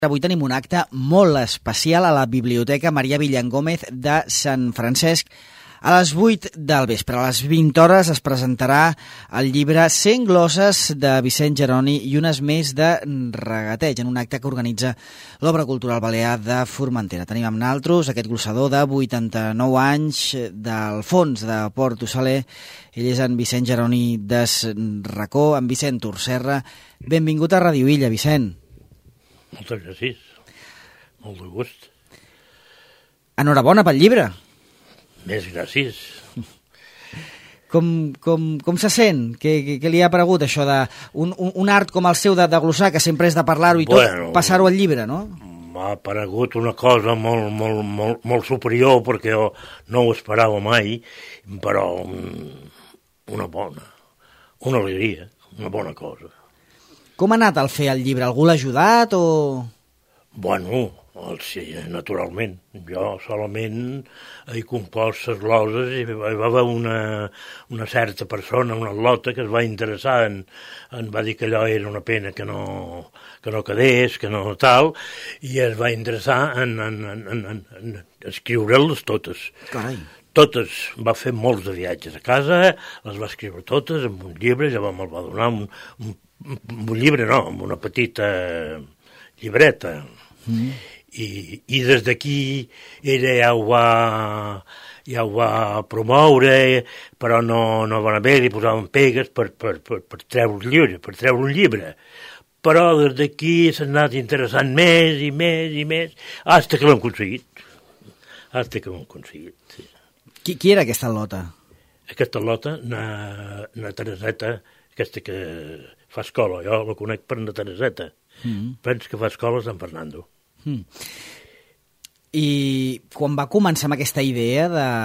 Avui tenim un acte molt especial a la Biblioteca Maria Villangómez de Sant Francesc. A les 8 del vespre, a les 20 hores, es presentarà el llibre 100 glosses de Vicent Jeroni i unes més de regateig, en un acte que organitza l'Obra Cultural Balear de Formentera. Tenim amb naltros aquest glossador de 89 anys del fons de Porto Saler. Ell és en Vicent Jeroni des Racó, en Vicent Torserra. Benvingut a Radio Illa, Vicent. Moltes gràcies. Molt de gust. Enhorabona pel llibre. Més gràcies. Com se sent? Què li ha paregut això de un art com el seu de glossar, que sempre és de parlar-ho i tot, passar-ho al llibre, no? M'ha paregut una cosa molt superior, perquè jo no ho esperava mai, però una alegria, una bona cosa. Com ha anat el fer el llibre? Algú l'ha ajudat o...? Bueno, sí, naturalment. Jo solament he compost les gloses i hi va haver una certa persona, una lota, que es va interessar en va dir que allò era una pena que no quedés, que no tal, i es va interessar en escriure-les totes. Carai. Totes. Va fer molts de viatges a casa, les va escriure totes en un llibre, ja me'l va donar un llibre, no, amb una petita llibreta. I des d'aquí ella ja ho va promoure, però no van haver, li posaven pegues per treure un llibre. Però des d'aquí s'ha anat interessant més i més i més, fins que l'hem aconseguit. Sí. Qui era aquesta lota? Aquesta lota, na Tereseta, aquesta que fa escola, jo la conec per na Tereseta. Penso que fa escola a San Fernando. I quan va començar amb aquesta idea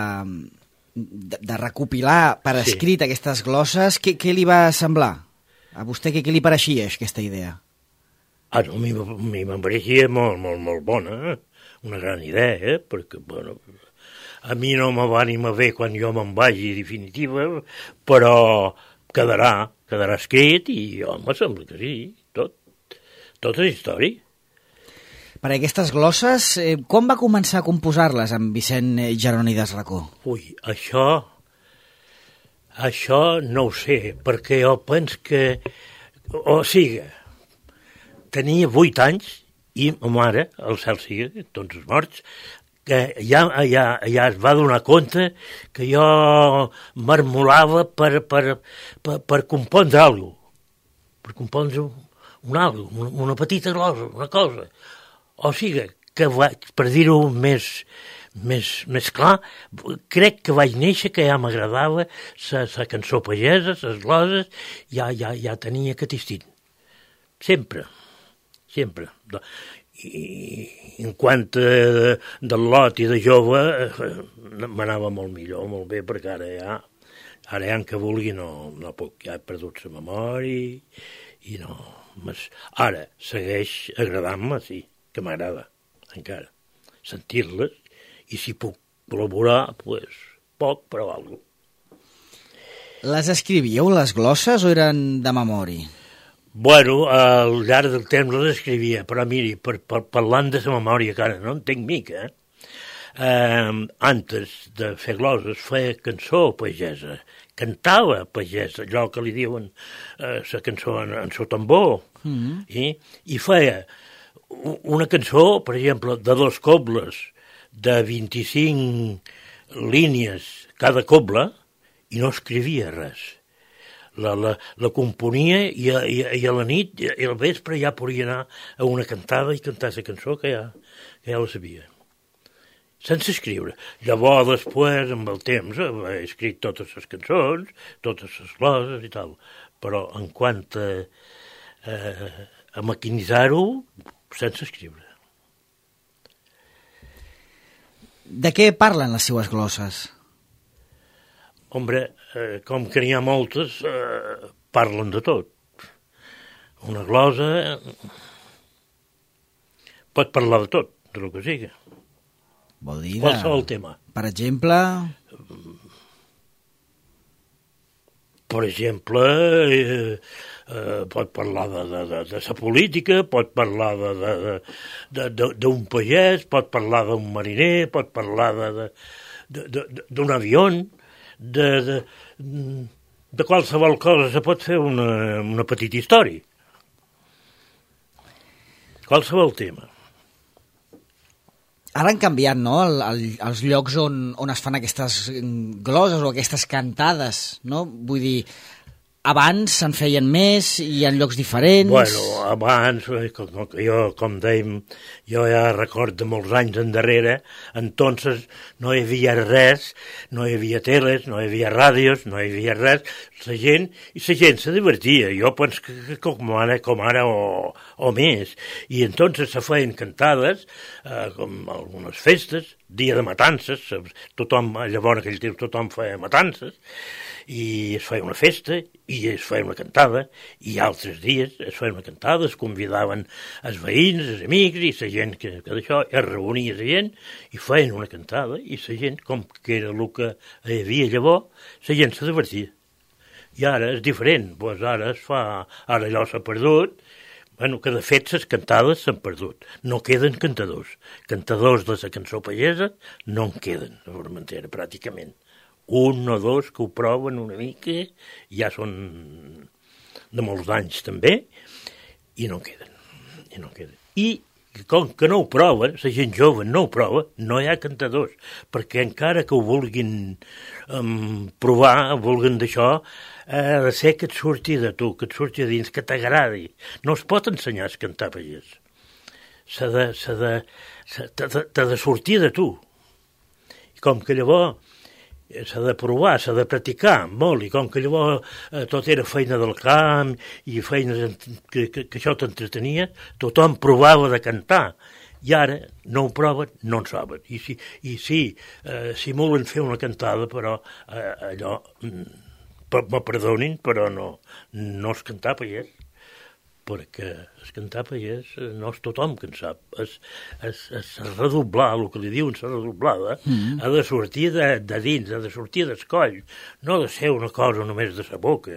de recopilar per escrit aquestes glosses, què li va semblar? A vostè què li pareixia aquesta idea? No, a mi me'n pareixia molt bona, una gran idea, perquè, bueno, a mi no me va animar bé quan jo me'n vagi definitiva, però quedarà escrit i, home, sembla que sí, tot és història. Per aquestes glosses, com va començar a composar-les amb Vicent Jeroni des Racó? Ui, això no ho sé, perquè jo penso que... O sigui, tenia 8 anys i ma mare, el cel sigui, tots els morts, que ja es va donar compte que jo marmolava per compondre alguna cosa, per compondre una petita glosa, una cosa. O sigui, que per dir-ho més clar, crec que vaig néixer, que ja m'agradava la cançó pagesa, les gloses, ja tenia aquest instint. Sempre. I en quant del lot i de jove, m'anava molt millor, molt bé, perquè ara ja que vulgui no puc, ja he perdut la memòria i no... Ara segueix agradant-me, sí, que m'agrada encara sentir-les, i si puc col·laborar, doncs poc, però alguna cosa. Les escrivíeu, les glosses, o eren de memòria? Bueno, al llarg del temps les escrivia, però miri, parlant de la memòria, que ara no entenc mica, antes de fer gloses feia cançó pagesa, cantava pagesa, allò que li diuen la cançó en so tambor, i feia una cançó, per exemple, de 2 cobles, de 25 línies cada coble, i no escrivia res. La componia i a la nit i al vespre ja podia anar a una cantada i cantar la cançó que ja la sabia. Sense escriure. Llavors, després, amb el temps, he escrit totes les cançons, totes les gloses i tal, però en quant a maquinitzar-ho, sense escriure. De què parlen les seues glosses? Hombre, com que n'hi ha moltes, parlen de tot. Una glosa pot parlar de tot, del que sigui. Vol dir qualsevol tema. Per exemple... Per exemple, pot parlar de la política, pot parlar d'un pagès, pot parlar d'un mariner, pot parlar d'un avió, de qualsevol cosa se pot fer una petita història. Qualsevol tema. Ara han canviat, no?, els llocs on es fan aquestes gloses o aquestes cantades, no? Vull dir, abans se'n feien més i en llocs diferents... Bueno, abans, jo, com dèiem, jo ja record de molts anys endarrere, entonces no hi havia res, no hi havia teles, no hi havia ràdios, no hi havia res, la gent se divertia, jo penso que com ara o més, i entonces se feien cantades, com algunes festes, dia de matances, tothom, llavors aquell temps tothom feia matances, i es feia una festa, i es feia una cantada, i altres dies es feia una cantada, es convidaven els veïns, els amics, i la gent que d'això, es reunia la gent, i feien una cantada, i la gent, com que era el que hi havia llavors, la gent se divertia. I ara és diferent, doncs ara allò s'ha perdut, bueno, que de fet les cantades s'han perdut, no queden cantadors de la cançó pagesa no en queden, a Formentera, pràcticament. Un o dos que ho proven una mica, ja són de molts anys també, i no queden. I com que no ho proven, la gent jove no ho prova, no hi ha cantadors, perquè encara que ho vulguin provar, vulguin d'això, ha de ser que et surti de tu, que et surti de dins, que t'agradi. No es pot ensenyar a cantar pagès. T'ha de sortir de tu. I com que llavors s'ha de provar, s'ha de practicar molt, i com que llavors tot era feina del camp i feines que això t'entretenia, tothom provava de cantar, i ara no ho proven, no en saben. I simulen fer una cantada, però allò, me perdonin, però no és cantar pagès, perquè es cantar pagès no és tothom que en sap. És redoblar, el que li diuen la redoblada, ha de sortir de dins, ha de sortir del coll, no ha de ser una cosa només de la boca,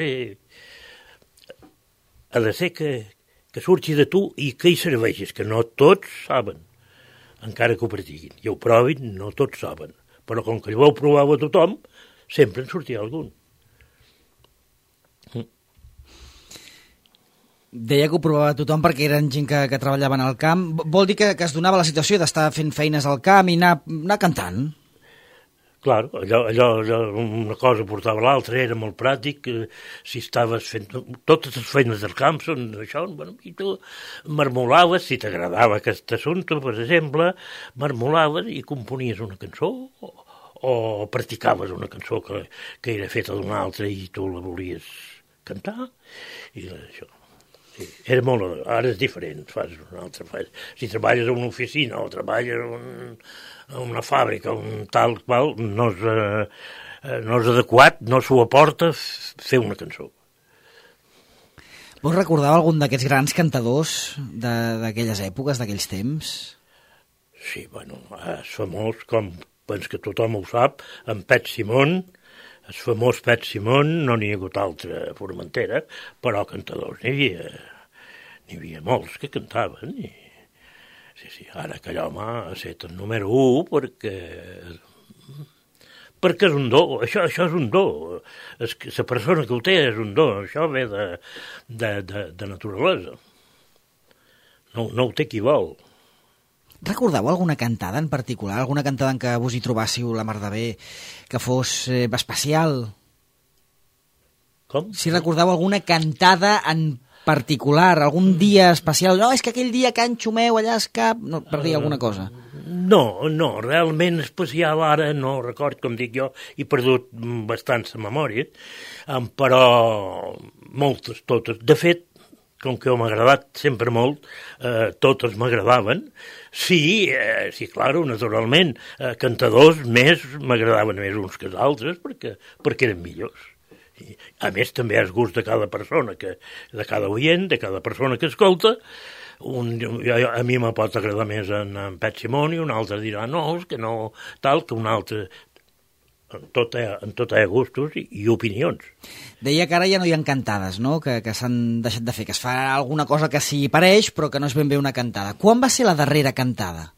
ha de ser que surti de tu i que hi serveixis, que no tots saben, encara que ho practiquin. I ho provin, no tots saben. Però com que ho provava tothom, sempre en sortia algun. Deia que ho provava tothom perquè eren gent que treballaven al camp. Vol dir que es donava la situació d'estar fent feines al camp i anar cantant? Clar, allò una cosa portava l'altra, era molt pràctic. Si estaves fent... Totes les feines del camp són això, bueno, i tu marmolaves, si t'agradava aquest assumpte, per exemple, marmolaves i componies una cançó o practicaves una cançó que era feta d'una altra i tu la volies cantar, i això. Sí, era molt... Ara és diferent, fas una altra... Si treballes en una oficina o treballes en una fàbrica, un tal qual, no és adequat, no s'ho aporta fer una cançó. Vos recordava algun d'aquests grans cantadors d'aquelles èpoques, d'aquells temps? Sí, bueno, és famós, com penso que tothom ho sap, en Pet Simón, el famós Pet Simón, no n'hi ha hagut altra a Formentera, però cantadors n'hi havia molts que cantaven. Sí, ara aquell home ha estat el número 1 perquè és un do, això és un do. La persona que ho té és un do, això ve de naturalesa. No ho té qui vol. Recordeu alguna cantada en particular, alguna cantada en què vos hi trobàssiu la mar de bé, que fos especial? Com? Si recordeu alguna cantada en particular, algun dia especial, no, és que aquell dia Can Xumeu allà es cap, no, per dir alguna cosa. No, realment especial ara no record, com dic jo, he perdut bastant la memòria, però moltes, totes. De fet, com que m'ha agradat sempre molt, totes m'agradaven. Sí, clar, naturalment, cantadors més m'agradaven més uns que els altres perquè eren millors. A més, també és gust de cada persona, de cada oient, de cada persona que escolta. A mi me pot agradar més en Pet Simón i un altre dirà no, és que no, tal, que un altre... en tot hi ha gustos i opinions. Deia que ara ja no hi ha cantades, no?, que s'han deixat de fer, que es fa alguna cosa que s'hi pareix, però que no és ben bé una cantada. Quan va ser la darrera cantada?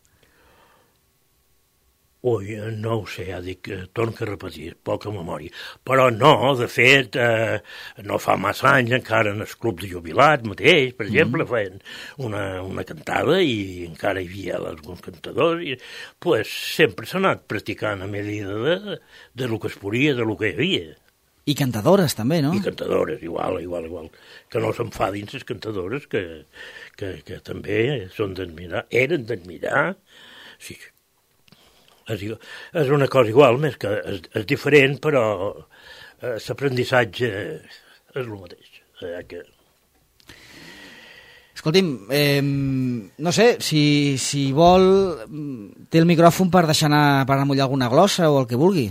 Ui, no ho sé, ja dic, torno a repetir, poca memòria. Però no, de fet, no fa massa anys encara en el club de jubilats mateix, per exemple, feien una cantada i encara hi havia alguns cantadors i pues, sempre s'ha anat practicant a medida de lo que es podia, de lo que hi havia. I cantadores també, no? I cantadores, igual. Que no s'enfadin les cantadores, que també són d'admirar, eren d'admirar, sí. És una cosa igual, més que és diferent, però l'aprenentatge és el mateix. Que... Escolti'm, no sé, si vol, té el micròfon per deixar anar, per amollar alguna glossa o el que vulgui.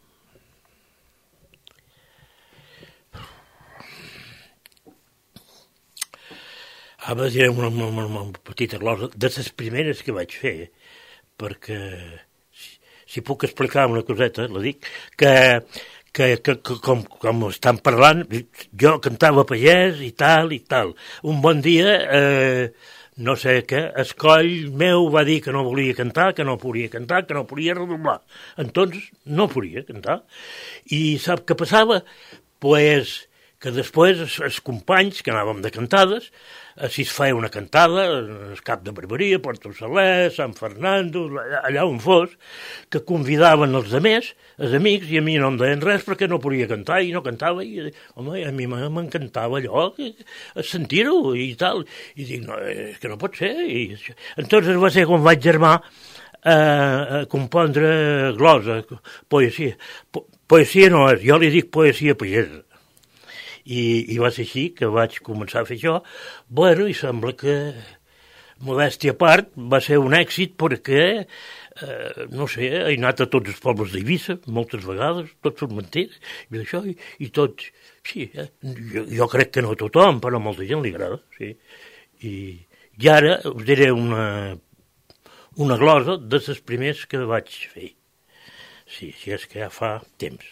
Ara diré una petita glossa de les primeres que vaig fer, perquè... Si puc explicar una coseta, la dic, que com estan parlant, jo cantava pagès i tal. Un bon dia, no sé què, el coll meu va dir que no volia cantar, que no podia redoblar. Entonces no podia cantar. I sap què passava? Pues que després els companys que anàvem de cantades, si es feia una cantada, el cap de Barberia, Porto Salès, Sant Fernando, allà on fos, que convidaven els altres, els amics, i a mi no em deien res perquè no podia cantar i no cantava, i home, a mi m'encantava allò, sentir-ho i tal, i dic, no, és que no pot ser. Entonces va ser quan vaig germar a compondre glosa, poesia. Poesia no és, jo li dic poesia pagesa. I va ser així que vaig començar a fer això. Bueno, i sembla que, modèstia a part, va ser un èxit perquè, no sé, he anat a tots els pobles d'Eivissa, moltes vegades, tots Formentera, i això, i tots, sí, jo crec que no a tothom, però a molta gent li agrada, sí. I ara us diré una glosa de les primers que vaig fer. Sí, si és que ja fa temps.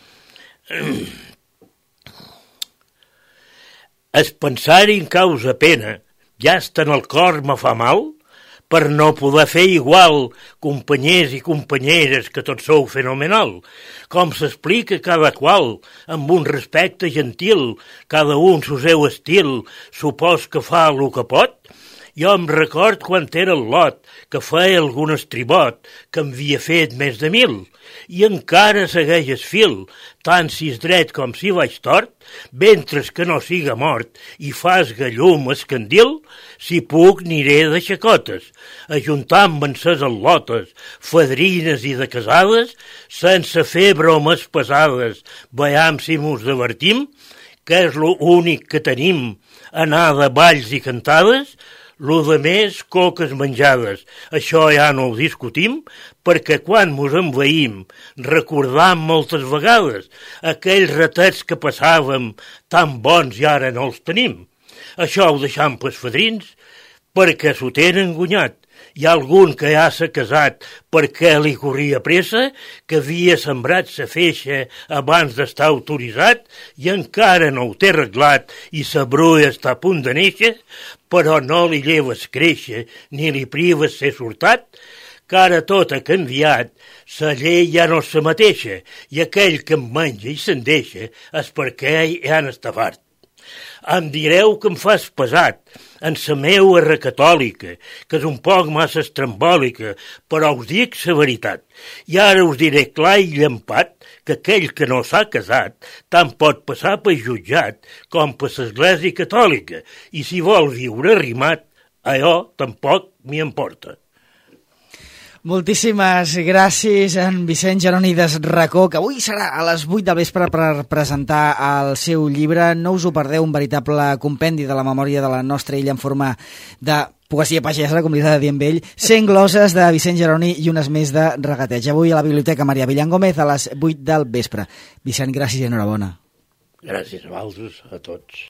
Es pensar-hi en causa pena, ja està en el cor me fa mal, per no poder fer igual, companyers i companyeres, que tots sou fenomenal. Com s'explica cada qual, amb un respecte gentil, cada un su seu estil, supos que fa el que pot? Jo em record quan era el Lot, que feia algun estribot, que en havia fet més de 1000, i encara segueix el fil, tant si és dret com si vaig tort, mentre que no siga mort i fas llum el candil, si puc aniré de xacotes, ajuntant-me'n ses al·lotes, fadrines i de casades, sense fer bromes pesades, veiem si mos divertim, que és l'únic que tenim, anar de balls i cantades. Lo de més, coques menjades, això ja no ho discutim, perquè quan mos envaïm, recordam moltes vegades aquells ratets que passàvem tan bons i ara no els tenim. Això ho deixam pels fadrins, perquè s'ho tenen guanyat. Hi ha algun que ja s'ha casat perquè li corria pressa, que havia sembrat sa feixa abans d'estar autoritzat i encara no ho té arreglat i sa bruia està a punt de néixer, però no li lleves créixer ni li prives ser sortat, que ara tot ha canviat, sa llei ja no és la mateixa i aquell que em menja i se'n deixa és perquè ja n'està fart. Em direu que em fas pesat en sa meua recatòlica, que és un poc massa estrambòlica, però us dic la veritat. I ara us diré clar i llampat que aquell que no s'ha casat tant pot passar per jutjat com per l'església catòlica, i si vol viure rimat, allò tampoc m'hi importa. Moltíssimes gràcies, en Vicent Jeroni Desracó, que avui serà a les 8 del vespre per presentar el seu llibre. No us ho perdeu, un veritable compendi de la memòria de la nostra illa en forma de poesia pagesa, com li agrada dir amb ell, 100 gloses de Vicent Jeroni i unes més de regateig. Avui a la Biblioteca Marià Villangómez a les 8 del vespre. Vicent, gràcies i enhorabona. Gràcies a vosaltres, a tots.